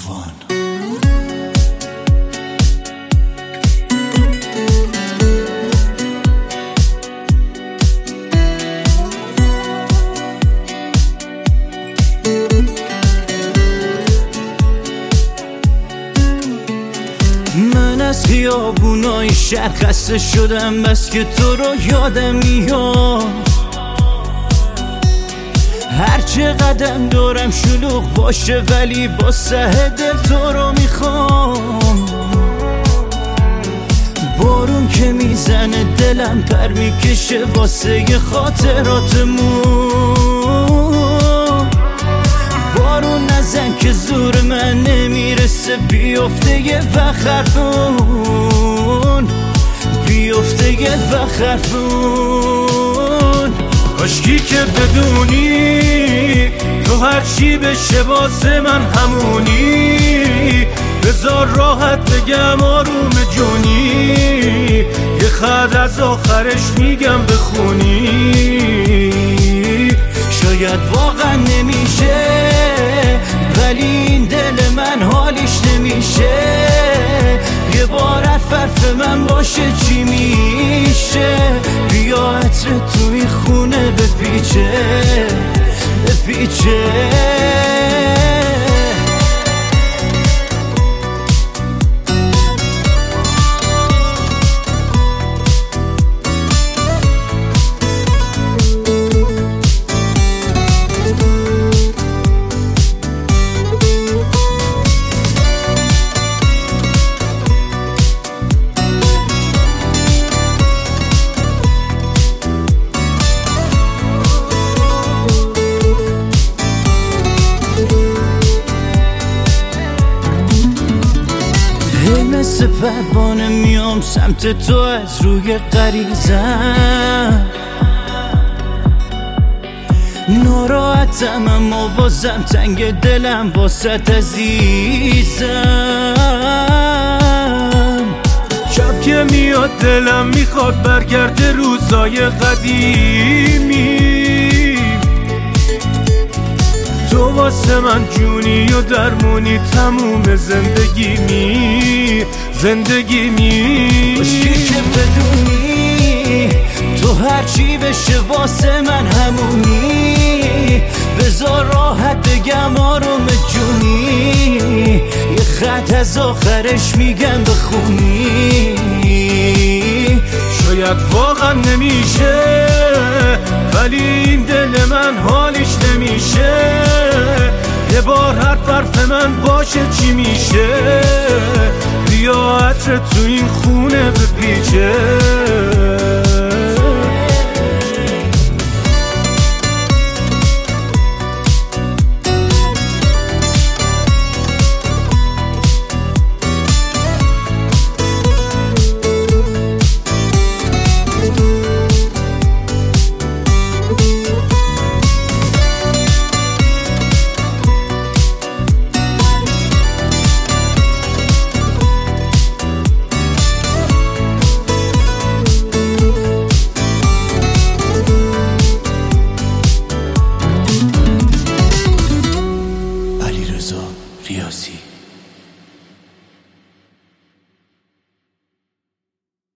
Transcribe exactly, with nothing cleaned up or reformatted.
تابان. من از خیابونای شهر خسته شدم، بس که تو رو یادم میاد. هرچه قدم دارم شلوغ باشه، ولی با سه دل تو رو میخوام. بارون که میزنه دلم پر میکشه واسه خاطراتمون. بارون نزن که زور من نمیرسه، بیفته یه وقت حرفون، بیفته یه وقت حرفون. کاشکی که بدونی تو هرچی بشه واسه من همونی. بذار راحت بگم آروم جونی، یه خط از آخرش میگم بخونی. شاید واقعا نمیشه، ولی این دل من حالیش نمیشه. یه بار حرف من باشه چی میشه؟ بیا عطر تو این خونه بپیچه بپیچه. مثل پروانه میام سمت تو از روی غریزم. ناراحتم اما بازم تنگ دلم واسط عزیزم. شب که میاد دلم میخواد برگرده روزای قدیمی. تو واسه من جونی و درمونی تموم زندگیمی زندگیمی. کاشکی که بدونی تو هرچی بشه واسه من همونی. بذار راحت بگم آروم جونی، یه خط از آخرش میگم بخونی. شاید واقعا نمیشه، ولی این دل من حالیش نمیشه. یه بار حرف حرف من باشه چی میشه؟ بیا عطر تو این خونه بپیچه.